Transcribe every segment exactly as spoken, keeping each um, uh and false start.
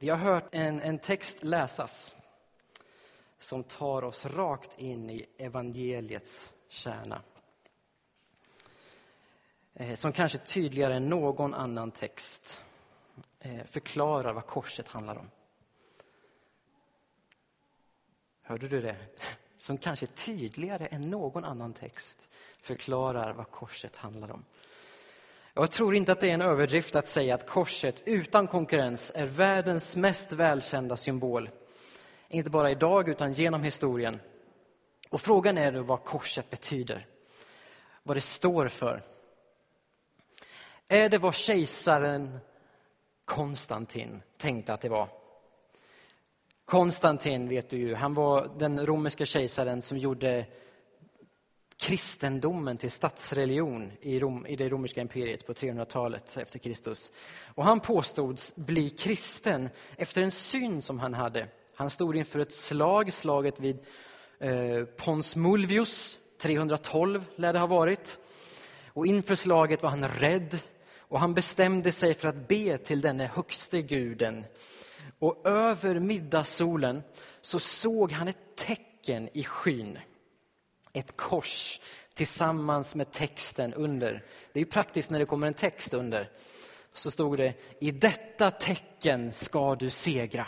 Vi har hört en, en text läsas som tar oss rakt in i evangeliets kärna. Eh, som kanske tydligare än någon annan text eh, förklarar vad korset handlar om. Hörde du det? Som kanske tydligare än någon annan text förklarar vad korset handlar om. Jag tror inte att det är en överdrift att säga att korset utan konkurrens är världens mest välkända symbol. Inte bara idag utan genom historien. Och frågan är då vad korset betyder. Vad det står för. Är det vad kejsaren Konstantin tänkte att det var? Konstantin, vet du ju, han var den romerska kejsaren som gjorde kristendomen till statsreligion i, Rom, i det romerska imperiet på trehundratalet efter Kristus. Och han påstods bli kristen efter en syn som han hade. Han stod inför ett slag, slaget vid eh, Pons Mulvius, trehundratolv lär det ha varit. Och inför slaget var han rädd och han bestämde sig för att be till denne högste guden. Och över middagssolen så såg han ett tecken i skyn. Ett kors tillsammans med texten under. Det är ju praktiskt när det kommer en text under. Så stod det: i detta tecken ska du segra.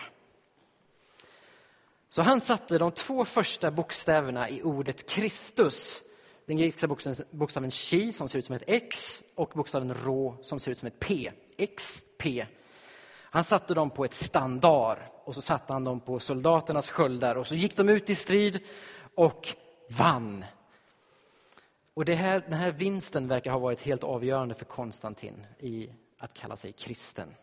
Så han satte de två första bokstäverna i ordet Kristus. Den grekiska bokstaven, bokstaven chi som ser ut som ett X och bokstaven rå som ser ut som ett P. X, P. Han satte dem på ett standard och så satte han dem på soldaternas sköldar och så gick de ut i strid och vann. Och det här, den här vinsten verkar ha varit helt avgörande för Konstantin i att kalla sig kristen.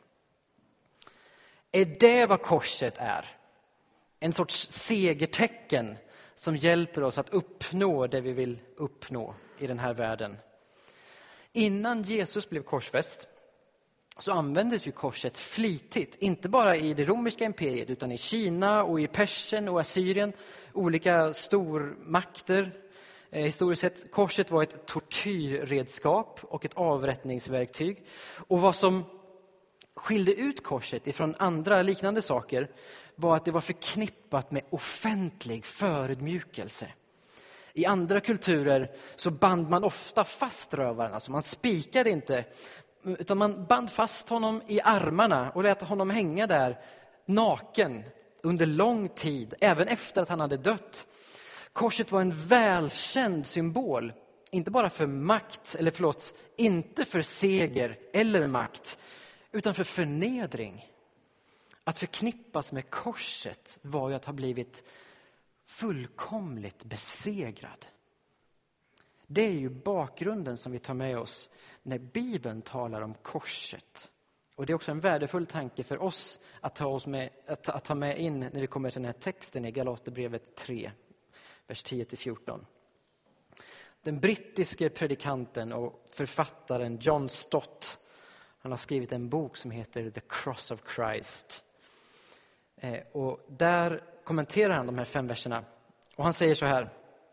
Är det vad korset är? En sorts segertecken som hjälper oss att uppnå det vi vill uppnå i den här världen. Innan Jesus blev korsfäst så användes ju korset flitigt. Inte bara i det romerska imperiet utan i Kina och i Persien och Assyrien. Olika stormakter. Eh, historiskt sett, korset var ett tortyrredskap och ett avrättningsverktyg. Och vad som skilde ut korset ifrån andra liknande saker var att det var förknippat med offentlig förödmjukelse. I andra kulturer så band man ofta fast rövaren. Alltså man spikade inte, utan man band fast honom i armarna och lät honom hänga där naken under lång tid, även efter att han hade dött. Korset var en välkänd symbol, inte bara för makt, eller förlåt, inte för seger eller makt, utan för förnedring. Att förknippas med korset var ju att ha blivit fullkomligt besegrad. Det är ju bakgrunden som vi tar med oss när Bibeln talar om korset. Och det är också en värdefull tanke för oss att ta, oss med, att, att ta med in när vi kommer till den här texten i Galaterbrevet tre, vers tio till fjorton. Den brittiske predikanten och författaren John Stott, han har skrivit en bok som heter The Cross of Christ. Eh, och där kommenterar han de här fem verserna. Och han säger så här: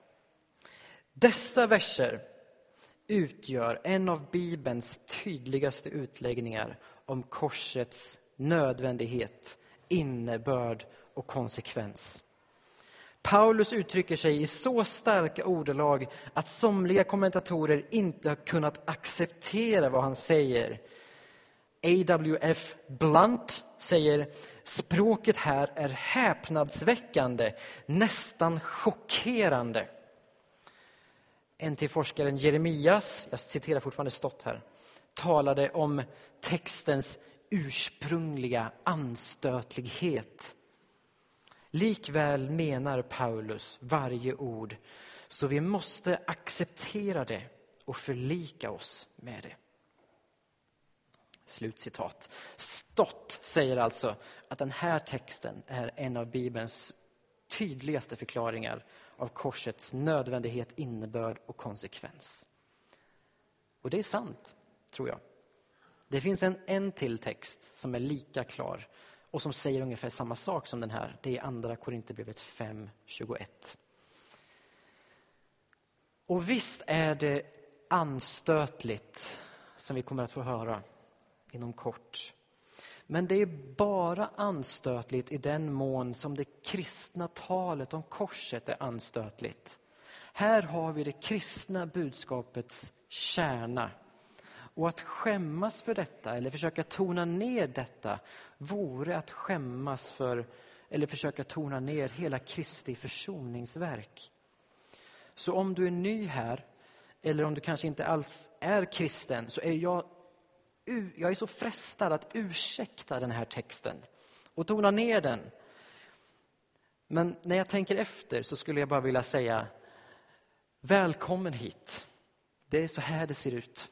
dessa verser utgör en av Bibelns tydligaste utläggningar om korsets nödvändighet, innebörd och konsekvens. Paulus uttrycker sig i så starka ordalag att somliga kommentatorer inte har kunnat acceptera vad han säger. A W F Blunt säger: språket här är häpnadsväckande, nästan chockerande. En till forskaren Jeremias, jag citerar fortfarande Stott här, talade om textens ursprungliga anstötlighet. Likväl menar Paulus varje ord, så vi måste acceptera det och förlika oss med det. Slutcitat. Stott säger alltså att den här texten är en av Bibelns tydligaste förklaringar av korsets nödvändighet, innebörd och konsekvens. Och det är sant, tror jag. Det finns en, en till text som är lika klar och som säger ungefär samma sak som den här. Det är andra Korinthierbrevet fem tjugoett. Och visst är det anstötligt, som vi kommer att få höra inom kort. Men det är bara anstötligt i den mån som det kristna talet om korset är anstötligt. Här har vi det kristna budskapets kärna. Och att skämmas för detta eller försöka tona ner detta vore att skämmas för eller försöka tona ner hela Kristi försoningsverk. Så om du är ny här eller om du kanske inte alls är kristen, så är jag, jag är så frestad att ursäkta den här texten och tona ner den. Men när jag tänker efter så skulle jag bara vilja säga: välkommen hit. Det är så här det ser ut.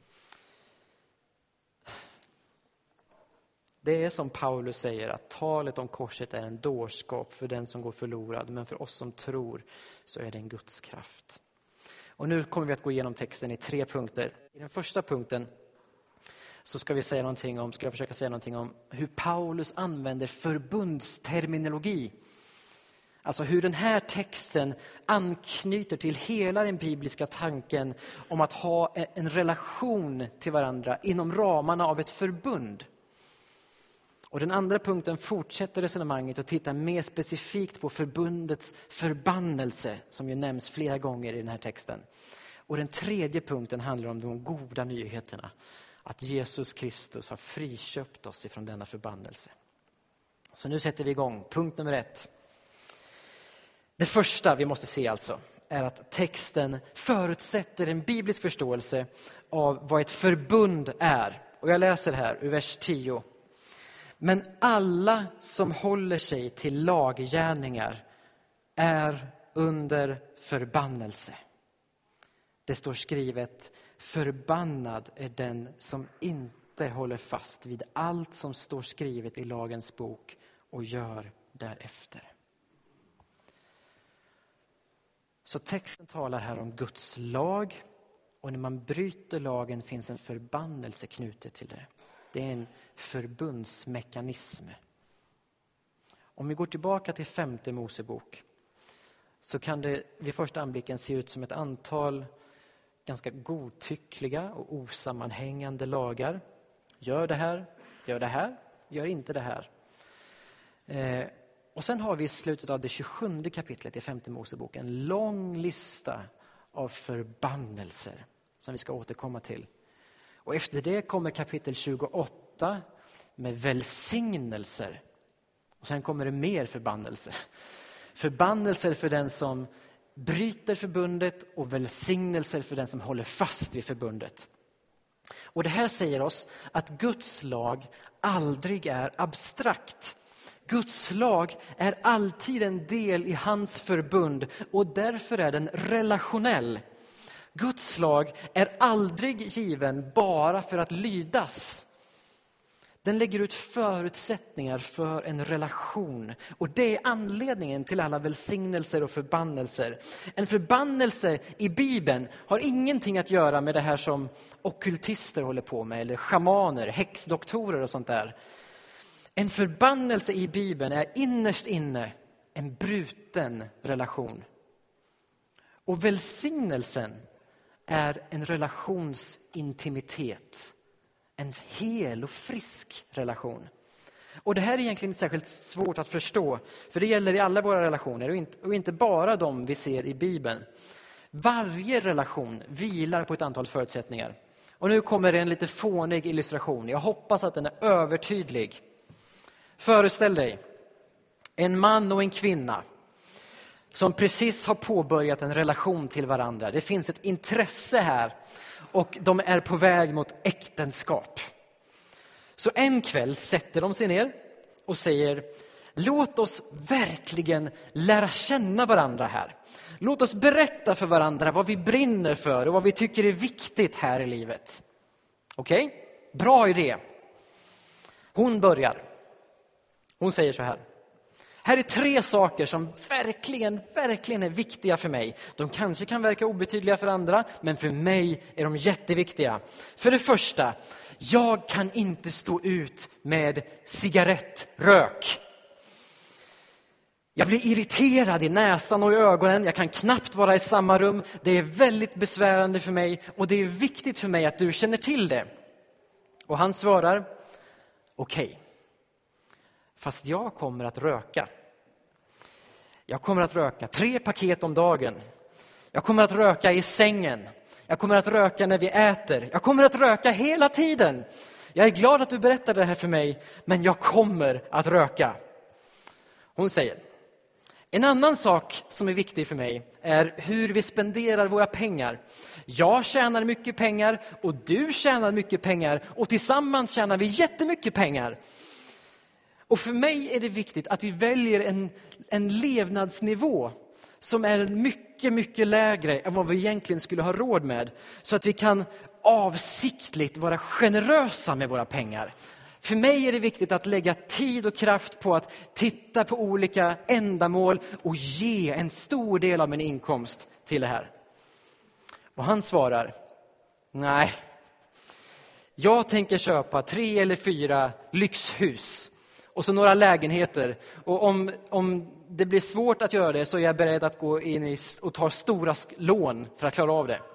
Det är som Paulus säger, att talet om korset är en dårskap för den som går förlorad, men för oss som tror så är det en Guds kraft. Och nu kommer vi att gå igenom texten i tre punkter. I den första punkten så ska vi säga någonting om, ska jag försöka säga någonting om hur Paulus använder förbundsterminologi. Alltså hur den här texten anknyter till hela den bibliska tanken om att ha en relation till varandra inom ramarna av ett förbund. Och den andra punkten fortsätter resonemanget och tittar mer specifikt på förbundets förbannelse, som ju nämns flera gånger i den här texten. Och den tredje punkten handlar om de goda nyheterna, att Jesus Kristus har friköpt oss ifrån denna förbannelse. Så nu sätter vi igång. Punkt nummer ett. Det första vi måste se alltså är att texten förutsätter en biblisk förståelse av vad ett förbund är. Och jag läser här ur vers tio. Men alla som håller sig till laggärningar är under förbannelse. Det står skrivet: förbannad är den som inte håller fast vid allt som står skrivet i lagens bok och gör därefter. Så texten talar här om Guds lag, och när man bryter lagen finns en förbannelse knutet till det. Det är en förbundsmekanism. Om vi går tillbaka till femte Mosebok så kan det vid första anblicken se ut som ett antal ganska godtyckliga och osammanhängande lagar. Gör det här, gör det här, gör inte det här. Eh, och sen har vi i slutet av det tjugosjunde kapitlet i femte Mosebok en lång lista av förbannelser som vi ska återkomma till. Och efter det kommer kapitel tjugoåtta med välsignelser. Och sen kommer det mer förbannelser. Förbannelser för den som bryter förbundet och välsignelser för den som håller fast vid förbundet. Och det här säger oss att Guds lag aldrig är abstrakt. Guds lag är alltid en del i hans förbund, och därför är den relationell. Guds lag är aldrig given bara för att lydas. Den lägger ut förutsättningar för en relation. Och det är anledningen till alla välsignelser och förbannelser. En förbannelse i Bibeln har ingenting att göra med det här som ockultister håller på med, eller schamaner, häxdoktorer och sånt där. En förbannelse i Bibeln är innerst inne en bruten relation. Och välsignelsen är en relationsintimitet. En hel och frisk relation. Och det här är egentligen inte särskilt svårt att förstå. För det gäller i alla våra relationer och inte, och inte bara de vi ser i Bibeln. Varje relation vilar på ett antal förutsättningar. Och nu kommer det en lite fånig illustration. Jag hoppas att den är övertydlig. Föreställ dig en man och en kvinna som precis har påbörjat en relation till varandra. Det finns ett intresse här och de är på väg mot äktenskap. Så en kväll sätter de sig ner och säger: låt oss verkligen lära känna varandra här. Låt oss berätta för varandra vad vi brinner för och vad vi tycker är viktigt här i livet. Okej? Okay? Bra idé. Hon börjar. Hon säger så här: här är tre saker som verkligen, verkligen är viktiga för mig. De kanske kan verka obetydliga för andra, men för mig är de jätteviktiga. För det första, jag kan inte stå ut med cigarettrök. Jag blir irriterad i näsan och i ögonen. Jag kan knappt vara i samma rum. Det är väldigt besvärande för mig och det är viktigt för mig att du känner till det. Och han svarar: okej. Okay. Fast jag kommer att röka. Jag kommer att röka tre paket om dagen. Jag kommer att röka i sängen. Jag kommer att röka när vi äter. Jag kommer att röka hela tiden. Jag är glad att du berättade det här för mig, men jag kommer att röka. Hon säger: en annan sak som är viktig för mig är hur vi spenderar våra pengar. Jag tjänar mycket pengar och du tjänar mycket pengar och tillsammans tjänar vi jättemycket pengar. Och för mig är det viktigt att vi väljer en, en levnadsnivå som är mycket, mycket lägre än vad vi egentligen skulle ha råd med. Så att vi kan avsiktligt vara generösa med våra pengar. För mig är det viktigt att lägga tid och kraft på att titta på olika ändamål och ge en stor del av min inkomst till det här. Och han svarar: nej, jag tänker köpa tre eller fyra lyxhus och så några lägenheter. Och om, om det blir svårt att göra det så är jag beredd att gå in i och ta stora lån för att klara av det.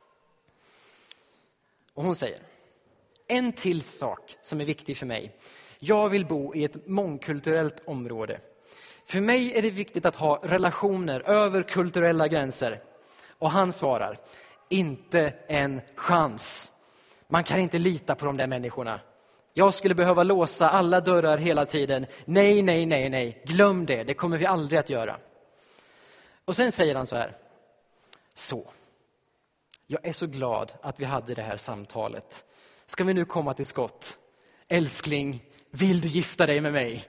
Och hon säger: en till sak som är viktig för mig. Jag vill bo i ett mångkulturellt område. För mig är det viktigt att ha relationer över kulturella gränser. Och han svarar: inte en chans. Man kan inte lita på de där människorna. Jag skulle behöva låsa alla dörrar hela tiden. Nej, nej, nej, nej. Glöm det. Det kommer vi aldrig att göra. Och sen säger han så här: så. Jag är så glad att vi hade det här samtalet. Ska vi nu komma till skott? Älskling, vill du gifta dig med mig?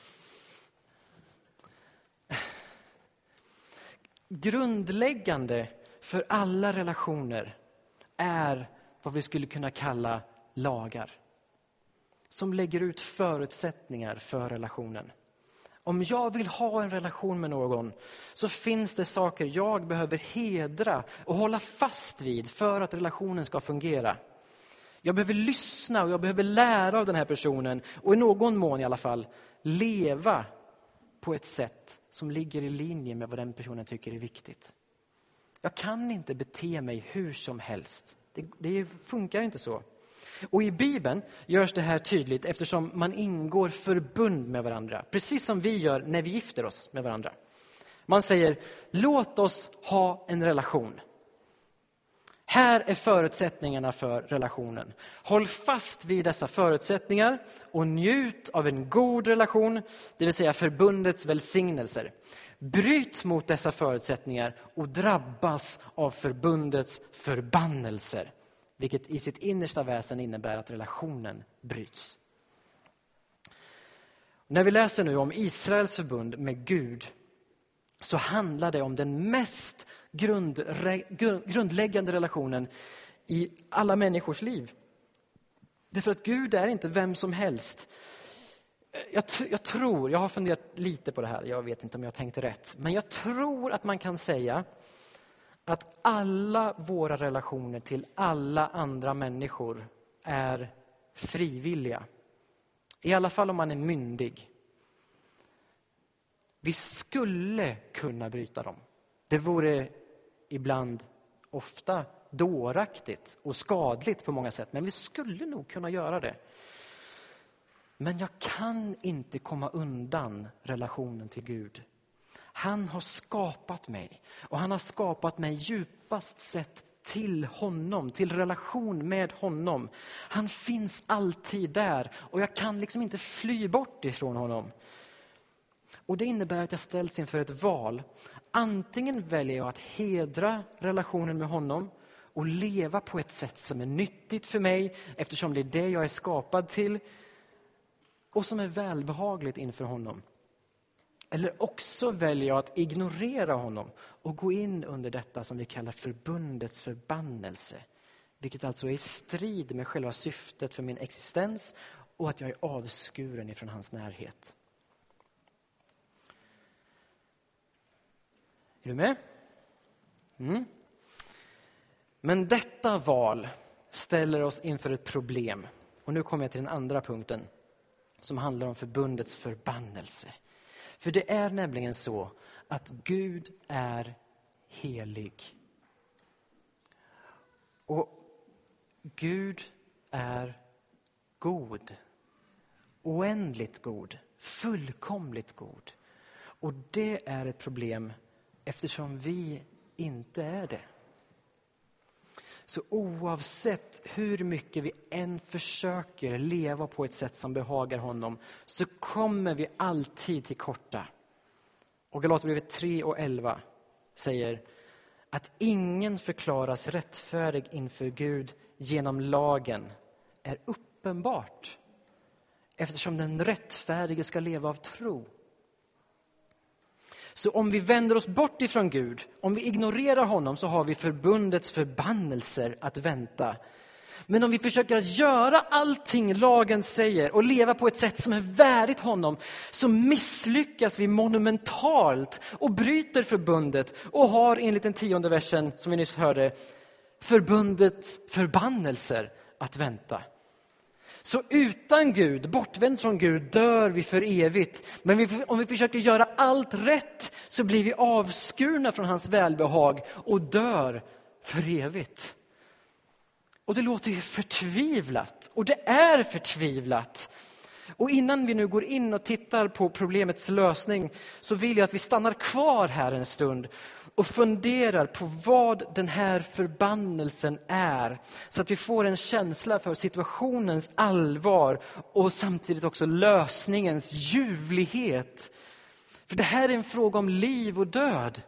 Grundläggande för alla relationer är vad vi skulle kunna kalla lagar. Som lägger ut förutsättningar för relationen. Om jag vill ha en relation med någon så finns det saker jag behöver hedra och hålla fast vid för att relationen ska fungera. Jag behöver lyssna och jag behöver lära av den här personen och i någon mån i alla fall leva på ett sätt som ligger i linje med vad den personen tycker är viktigt. Jag kan inte bete mig hur som helst. Det, det funkar inte så. Och i Bibeln görs det här tydligt eftersom man ingår förbund med varandra. Precis som vi gör när vi gifter oss med varandra. Man säger: låt oss ha en relation. Här är förutsättningarna för relationen. Håll fast vid dessa förutsättningar och njut av en god relation, det vill säga förbundets välsignelser. Bryt mot dessa förutsättningar och drabbas av förbundets förbannelser. Vilket i sitt innersta väsen innebär att relationen bryts. När vi läser nu om Israels förbund med Gud så handlar det om den mest grundre, grundläggande relationen i alla människors liv. Därför att Gud är inte vem som helst. Jag, jag tror, jag har funderat lite på det här, jag vet inte om jag tänkte rätt. Men jag tror att man kan säga att alla våra relationer till alla andra människor är frivilliga. I alla fall om man är myndig. Vi skulle kunna bryta dem. Det vore ibland ofta dåraktigt och skadligt på många sätt. Men vi skulle nog kunna göra det. Men jag kan inte komma undan relationen till Gud. Han har skapat mig. Och han har skapat mig djupast sett till honom. Till relation med honom. Han finns alltid där. Och jag kan liksom inte fly bort ifrån honom. Och det innebär att jag ställs inför ett val. Antingen väljer jag att hedra relationen med honom och leva på ett sätt som är nyttigt för mig eftersom det är det jag är skapad till och som är välbehagligt inför honom. Eller också väljer jag att ignorera honom och gå in under detta som vi kallar förbundets förbannelse. Vilket alltså är i strid med själva syftet för min existens och att jag är avskuren ifrån hans närhet. Är du med? Mm. Men detta val ställer oss inför ett problem. Och nu kommer jag till den andra punkten som handlar om förbundets förbannelse. För det är nämligen så att Gud är helig. Och Gud är god. Oändligt god. fullkomligt god. Och det är ett problem eftersom vi inte är det. Så oavsett hur mycket vi än försöker leva på ett sätt som behagar honom, så kommer vi alltid till korta. Och Galaterbrevet tre och elva säger att ingen förklaras rättfärdig inför Gud genom lagen är uppenbart, eftersom den rättfärdige ska leva av tro. Så om vi vänder oss bort ifrån Gud, om vi ignorerar honom, så har vi förbundets förbannelser att vänta. Men om vi försöker att göra allting lagen säger och leva på ett sätt som är värdigt honom, så misslyckas vi monumentalt och bryter förbundet och har enligt den tionde versen som vi nyss hörde förbundets förbannelser att vänta. Så utan Gud, bortvänd från Gud, dör vi för evigt. Men vi, om vi försöker göra allt rätt, så blir vi avskurna från hans välbehag och dör för evigt. Och det låter ju förtvivlat. Och det är förtvivlat. Och innan vi nu går in och tittar på problemets lösning, så vill jag att vi stannar kvar här en stund och funderar på vad den här förbannelsen är. Så att vi får en känsla för situationens allvar och samtidigt också lösningens ljuvlighet. För det här är en fråga om liv och död.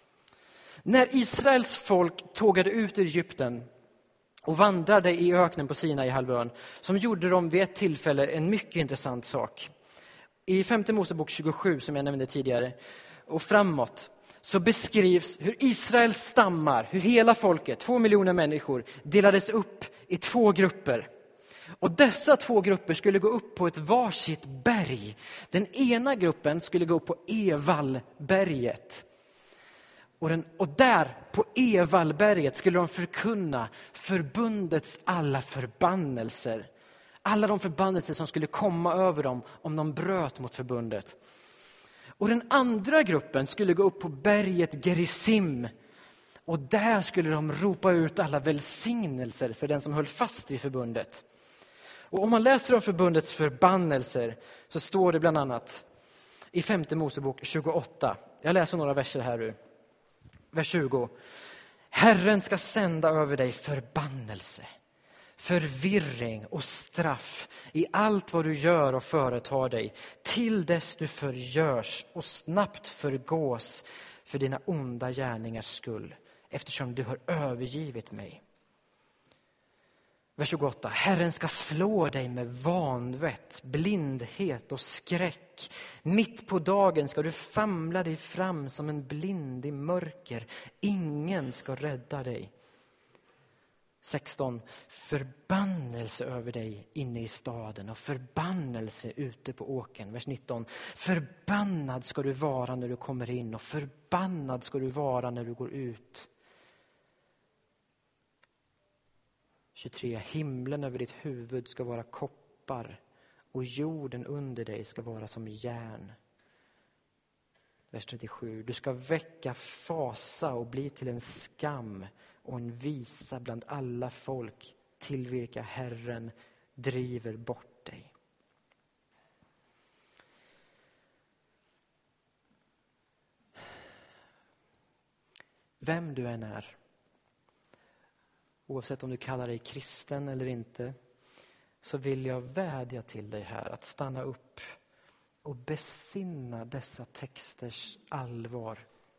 När Israels folk tågade ut ur Egypten och vandrade i öknen på Sinai-halvön, som gjorde de vid ett tillfälle en mycket intressant sak. I femte Mosebok tjugosju, som jag nämnde tidigare, och framåt, så beskrivs hur Israels stammar, hur hela folket, två miljoner människor, delades upp i två grupper. Och dessa två grupper skulle gå upp på ett varsitt berg. Den ena gruppen skulle gå upp på Evalberget. Och, den, och där på Evalberget skulle de förkunna förbundets alla förbannelser. Alla de förbannelser som skulle komma över dem om de bröt mot förbundet. Och den andra gruppen skulle gå upp på berget Gerizim. Och där skulle de ropa ut alla välsignelser för den som höll fast vid förbundet. Och om man läser om förbundets förbannelser, så står det bland annat i femte Mosebok tjugoåtta. Jag läser några verser här nu. Vers tjugo. Herren ska sända över dig förbannelse, förvirring och straff i allt vad du gör och företar dig, till dess du förgörs och snabbt förgås för dina onda gärningars skull, eftersom du har övergivit mig. Vers tjugoåtta. Herren ska slå dig med vanvett, blindhet och skräck. Mitt på dagen ska du famla dig fram som en blind i mörker. Ingen ska rädda dig. sexton. Förbannelse över dig inne i staden och förbannelse ute på åkern. Vers nitton. Förbannad ska du vara när du kommer in och förbannad ska du vara när du går ut. tjugotre. Himlen över ditt huvud ska vara koppar och jorden under dig ska vara som järn. Vers trettiosju. Du ska väcka fasa och bli till en skam och en visa bland alla folk till vilka Herren driver bort dig. Vem du än är, oavsett om du kallar dig kristen eller inte, så vill jag vädja till dig här att stanna upp och besinna dessa texters allvar.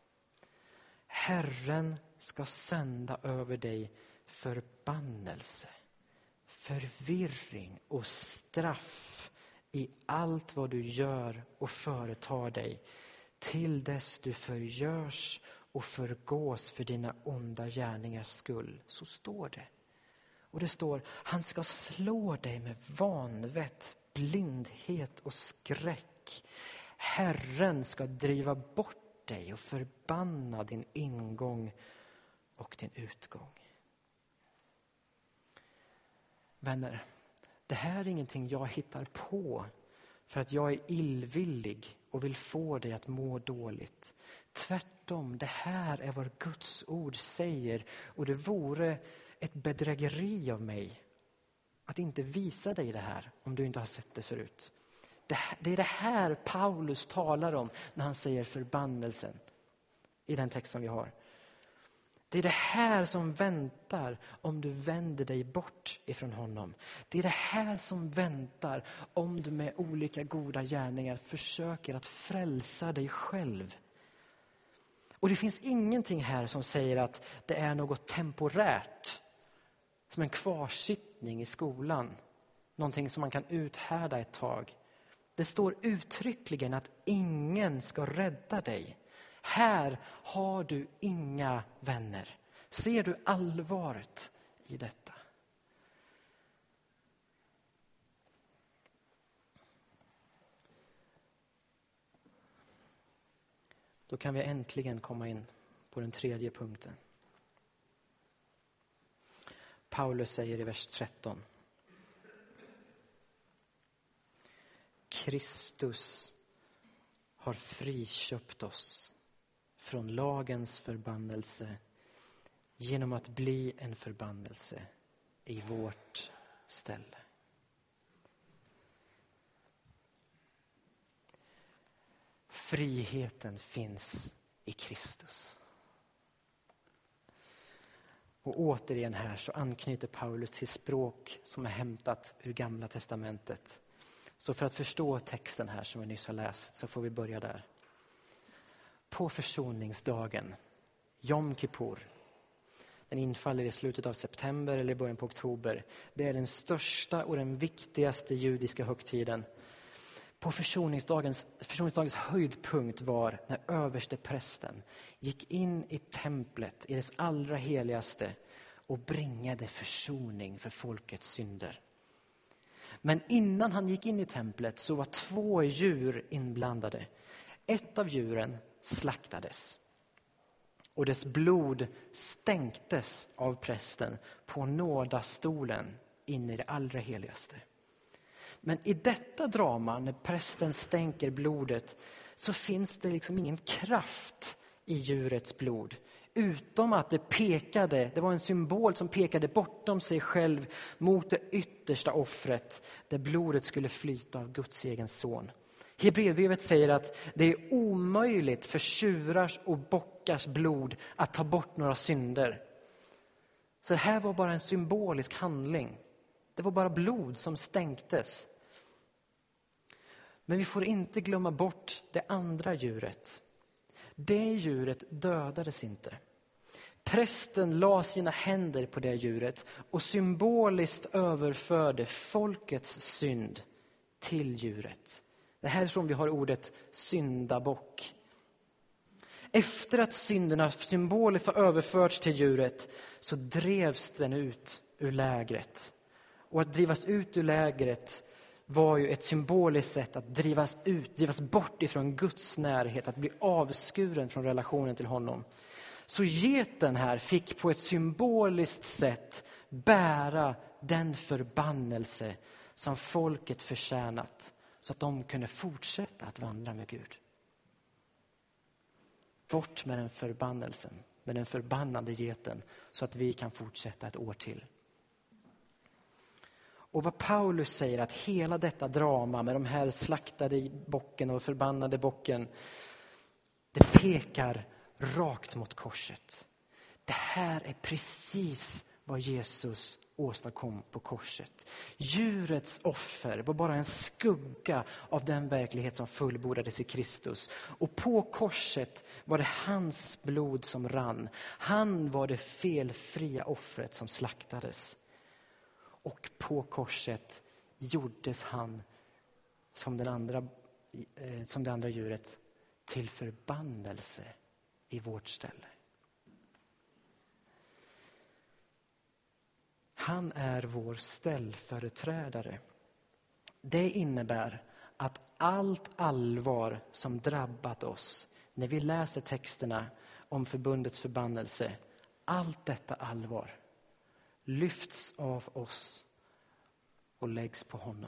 Herren ska sända över dig förbannelse, förvirring och straff i allt vad du gör och företar dig, till dess du förgörs och förgås för dina onda gärningars skull. Så står det. Och det står, han ska slå dig med vanvett, blindhet och skräck. Herren ska driva bort dig och förbanna din ingång och din utgång. Vänner, det här är ingenting jag hittar på för att jag är illvillig och vill få dig att må dåligt. Tvärtom, det här är vad Guds ord säger, och det vore ett bedrägeri av mig att inte visa dig det här om du inte har sett det förut. Det, det är det här Paulus talar om när han säger förbannelsen i den text som vi har. Det är det här som väntar om du vänder dig bort ifrån honom. Det är det här som väntar om du med olika goda gärningar försöker att frälsa dig själv. Och det finns ingenting här som säger att det är något temporärt. Som en kvarsittning i skolan. Någonting som man kan uthärda ett tag. Det står uttryckligen att ingen ska rädda dig. Här har du inga vänner. Ser du allvaret i detta? Då kan vi äntligen komma in på den tredje punkten. Paulus säger i vers tretton. Kristus har friköpt oss från lagens förbannelse genom att bli en förbannelse i vårt ställe. Friheten finns i Kristus. Och återigen här så anknyter Paulus till språk som är hämtat ur Gamla testamentet. Så för att förstå texten här som vi nyss har läst så får vi börja där. På försoningsdagen, Yom Kippur, den infaller i slutet av september eller i början på oktober. Det är den största och den viktigaste judiska högtiden. På försoningsdagens, försoningsdagens höjdpunkt var när översteprästen gick in i templet, i dess allra heligaste, och bringade försoning för folkets synder. Men innan han gick in i templet så var två djur inblandade. Ett av djuren slaktades. Och dess blod stänktes av prästen på nådastolen in i det allra heligaste. Men i detta drama, när prästen stänker blodet, så finns det liksom ingen kraft i djurets blod. Utom att det pekade, det var en symbol som pekade bortom sig själv mot det yttersta offret, där blodet skulle flyta av Guds egen son. Hebreerbrevet säger att det är omöjligt för tjurars och bockars blod att ta bort några synder. Så det här var bara en symbolisk handling. Det var bara blod som stänktes. Men vi får inte glömma bort det andra djuret. Det djuret dödades inte. Prästen la sina händer på det djuret och symboliskt överförde folkets synd till djuret. Det här är som vi har ordet syndabock. Efter att synderna symboliskt har överförts till djuret så drevs den ut ur lägret. Och att drivas ut ur lägret var ju ett symboliskt sätt att drivas ut, drivas bort ifrån Guds närhet, att bli avskuren från relationen till honom. Så geten här fick på ett symboliskt sätt bära den förbannelse som folket förtjänat, så att de kunde fortsätta att vandra med Gud. Bort med den förbannelsen, med den förbannade geten, så att vi kan fortsätta ett år till. Och vad Paulus säger, att hela detta drama med de här slaktade bocken och förbannade bocken, det pekar rakt mot korset. Det här är precis vad Jesus åstadkom på korset. Djurets offer var bara en skugga av den verklighet som fullbordades i Kristus. Och på korset var det hans blod som rann. Han var det felfria offret som slaktades. Och på korset gjordes han som, den andra, som det andra djuret till förbannelse i vårt ställe. Han är vår ställföreträdare. Det innebär att allt allvar som drabbat oss när vi läser texterna om förbundets förbannelse, allt detta allvar lyfts av oss och läggs på honom.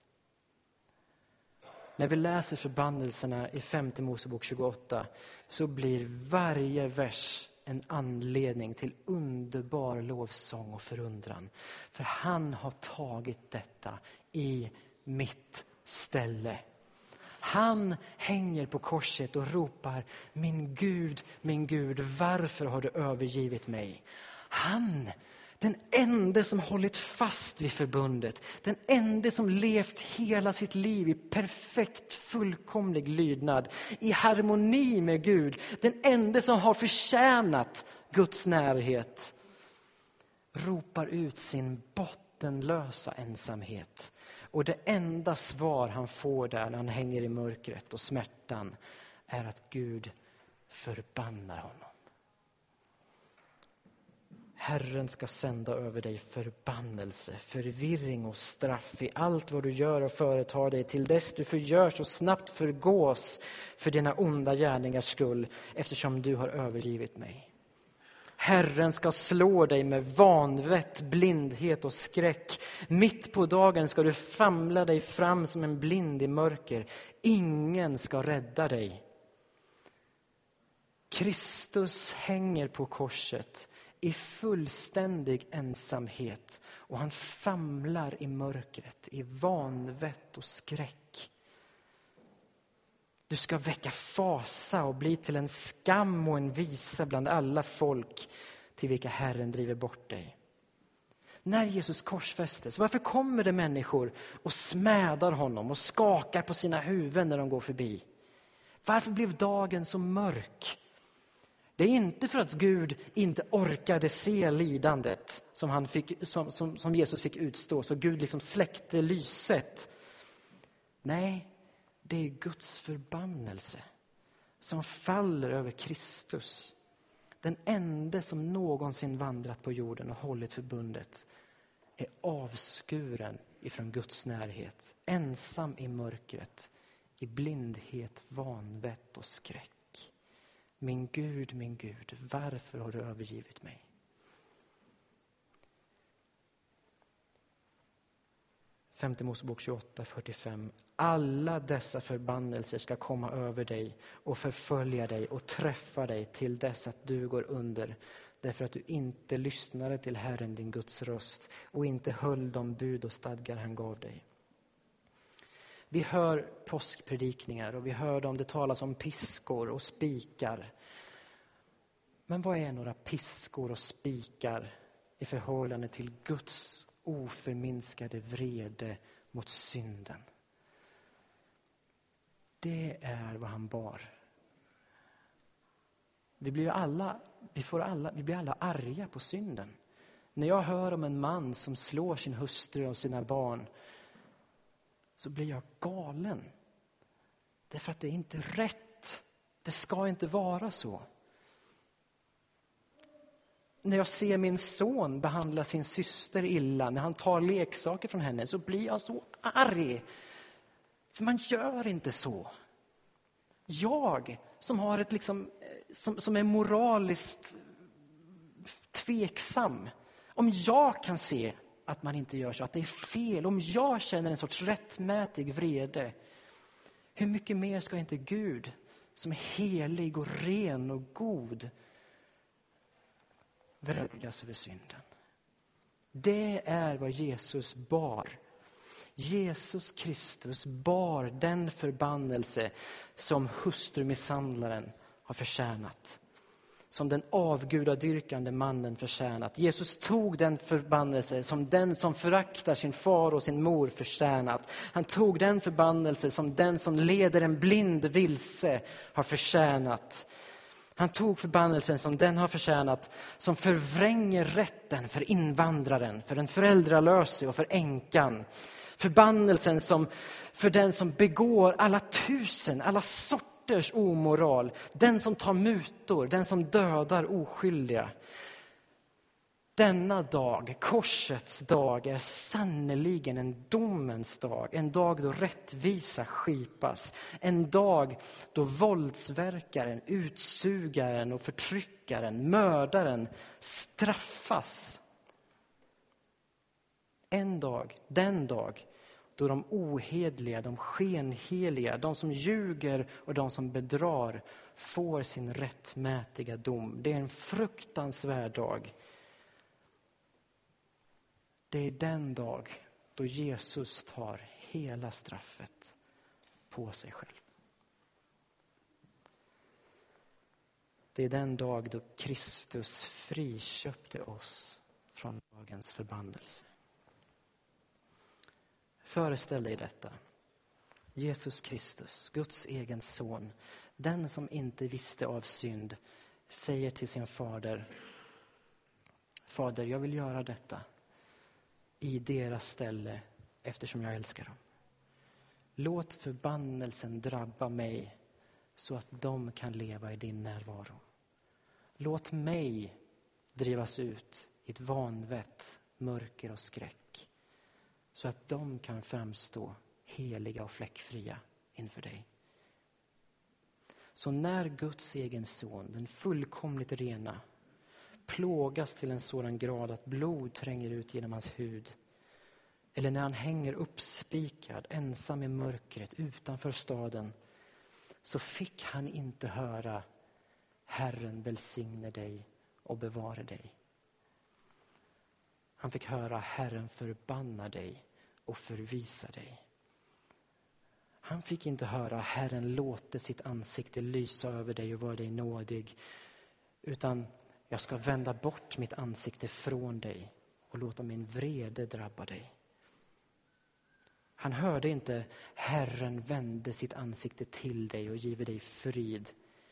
När vi läser förbannelserna i femte Mosebok tjugoåtta så blir varje vers en anledning till underbar lovsång och förundran. För han har tagit detta i mitt ställe. Han hänger på korset och ropar: min Gud, min Gud, varför har du övergivit mig? Han, den enda som hållit fast vid förbundet, den enda som levt hela sitt liv i perfekt, fullkomlig lydnad, i harmoni med Gud, den enda som har förtjänat Guds närhet, ropar ut sin bottenlösa ensamhet. Och det enda svar han får där när han hänger i mörkret och smärtan är att Gud förbannar honom. Herren ska sända över dig förbannelse, förvirring och straff i allt vad du gör och företar dig, till dess du förgörs och snabbt förgås för dina onda gärningars skull, eftersom du har övergivit mig. Herren ska slå dig med vanvett, blindhet och skräck. Mitt på dagen ska du famla dig fram som en blind i mörker. Ingen ska rädda dig. Kristus hänger på korset i fullständig ensamhet, och han famlar i mörkret i vanvett och skräck. Du ska väcka fasa och bli till en skam och en visa bland alla folk till vilka Herren driver bort dig. När Jesus korsfästes, varför kommer det människor och smädar honom och skakar på sina huvuden när de går förbi? Varför blev dagen så mörk? Det är inte för att Gud inte orkade se lidandet som, han fick, som, som, som Jesus fick utstå, så Gud liksom släckte lyset. Nej, det är Guds förbannelse som faller över Kristus. Den enda som någonsin vandrat på jorden och hållit förbundet är avskuren ifrån Guds närhet. Ensam i mörkret, i blindhet, vanvett och skräck. Min Gud, min Gud, varför har du övergivit mig? Femte Mosebok tjugoåtta fyrtiofem. Alla dessa förbannelser ska komma över dig och förfölja dig och träffa dig till dess att du går under, därför att du inte lyssnade till Herren din Guds röst och inte höll de bud och stadgar han gav dig. Vi hör påskpredikningar och vi hör dem, det talas om piskor och spikar. Men vad är några piskor och spikar i förhållande till Guds oförminskade vrede mot synden? Det är vad han bar. Vi blir alla, vi får alla, vi blir alla arga på synden. När jag hör om en man som slår sin hustru och sina barn, så blir jag galen. Därför att det är inte rätt. Det ska inte vara så. När jag ser min son behandla sin syster illa, när han tar leksaker från henne, så blir jag så arg. För man gör inte så. Jag som har ett liksom, som, som är moraliskt tveksam. Om jag kan se att man inte gör så, att det är fel, om jag känner en sorts rättmätig vrede, hur mycket mer ska inte Gud, som är helig och ren och god, vredgas över synden? Det är vad Jesus bar. Jesus Kristus bar den förbannelse som hustrumisshandlaren har förtjänat. Som den avgudadyrkande mannen förtjänat. Jesus tog den förbannelse som den som föraktar sin far och sin mor förtjänat. Han tog den förbannelse som den som leder en blind vilse har förtjänat. Han tog förbannelsen som den har förtjänat, som förvränger rätten för invandraren, för den föräldralöse och för änkan. Förbannelsen som för den som begår alla tusen, alla sorters omoral. Den som tar mutor, den som dödar oskyldiga. Denna dag, korsets dag, är sannoliken en domens dag. En dag då rättvisa skipas. En dag då våldsverkaren, utsugaren och förtryckaren, mördaren straffas. En dag, den dag, då de ohedliga, de skenheliga, de som ljuger och de som bedrar får sin rättmätiga dom. Det är en fruktansvärd dag. Det är den dag då Jesus tar hela straffet på sig själv. Det är den dag då Kristus friköpte oss från lagens förbannelse. Föreställ dig detta. Jesus Kristus, Guds egen son, den som inte visste av synd, säger till sin fader: Fader, jag vill göra detta i deras ställe eftersom jag älskar dem. Låt förbannelsen drabba mig så att de kan leva i din närvaro. Låt mig drivas ut i ett vanvett, mörker och skräck så att de kan framstå heliga och fläckfria inför dig. Så när Guds egen son, den fullkomligt rena, plågas till en sådan grad att blod tränger ut genom hans hud, eller när han hänger uppspikad ensam i mörkret utanför staden, så fick han inte höra: Herren välsigne dig och bevare dig. Han fick höra: Herren förbannar dig och förvisa dig. Han fick inte höra: Herren låter sitt ansikte lysa över dig och vara dig nådig, utan: jag ska vända bort mitt ansikte från dig och låta min vrede drabba dig. Han hörde inte: Herren vände sitt ansikte till dig och giver dig frid,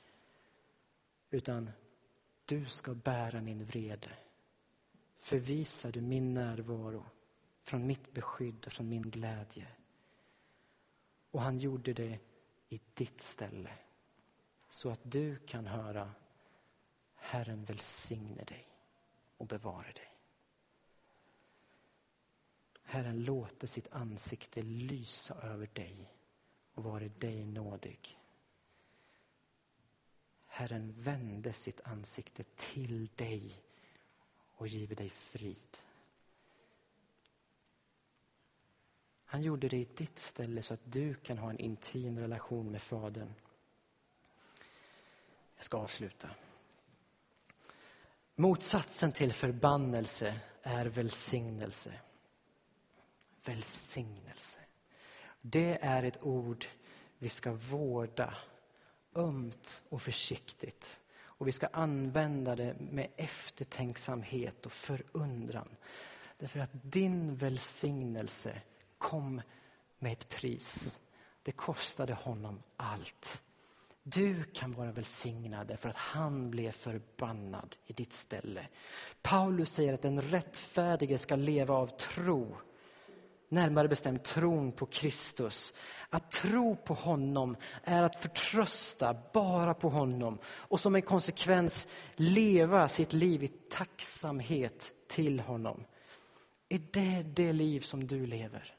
utan: du ska bära min vrede. Förvisar du min närvaro från mitt beskydd och från min glädje. Och han gjorde det i ditt ställe, så att du kan höra: Herren välsigne dig och bevara dig. Herren låter sitt ansikte lysa över dig och vara dig nådig. Herren vände sitt ansikte till dig och giver dig frid. Han gjorde det i ditt ställe så att du kan ha en intim relation med Fadern. Jag ska avsluta. Motsatsen till förbannelse är välsignelse. Välsignelse. Det är ett ord vi ska vårda ömt och försiktigt. Och vi ska använda det med eftertänksamhet och förundran. Därför att din välsignelse kom med ett pris. Det kostade honom allt. Du kan vara välsignad därför att han blev förbannad i ditt ställe. Paulus säger att den rättfärdige ska leva av tro. Närmare bestämt tron på Kristus. Att tro på honom är att förtrösta bara på honom. Och som en konsekvens leva sitt liv i tacksamhet till honom. Är det det liv som du lever?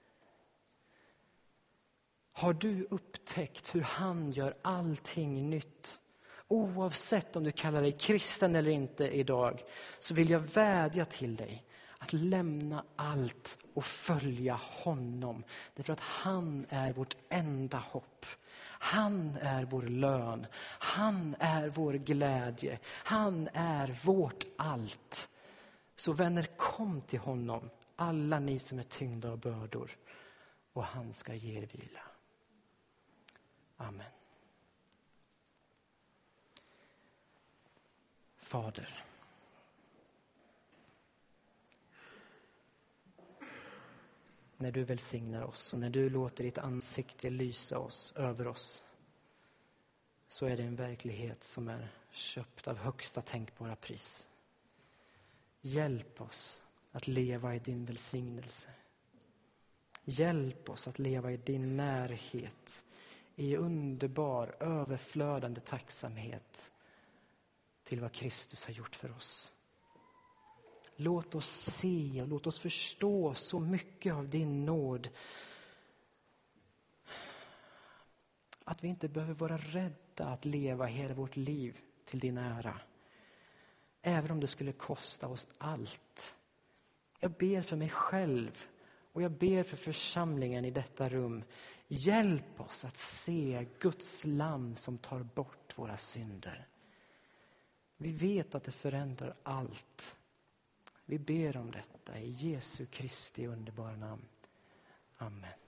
Har du upptäckt hur han gör allting nytt? Oavsett om du kallar dig kristen eller inte idag, så vill jag vädja till dig att lämna allt och följa honom. Därför att han är vårt enda hopp. Han är vår lön. Han är vår glädje. Han är vårt allt. Så vänner, kom till honom, alla ni som är tyngda av bördor, och han ska ge er vila. Amen. Fader, när du välsignar oss och när du låter ditt ansikte lysa oss över oss, så är det en verklighet som är köpt av högsta tänkbara pris. Hjälp oss att leva i din välsignelse. Hjälp oss att leva i din närhet, i underbar, överflödande tacksamhet till vad Kristus har gjort för oss. Låt oss se och låt oss förstå så mycket av din nåd att vi inte behöver vara rädda att leva hela vårt liv till din ära. Även om det skulle kosta oss allt. Jag ber för mig själv och jag ber för församlingen i detta rum. Hjälp oss att se Guds lamm som tar bort våra synder. Vi vet att det förändrar allt. Vi ber om detta i Jesu Kristi underbara namn. Amen.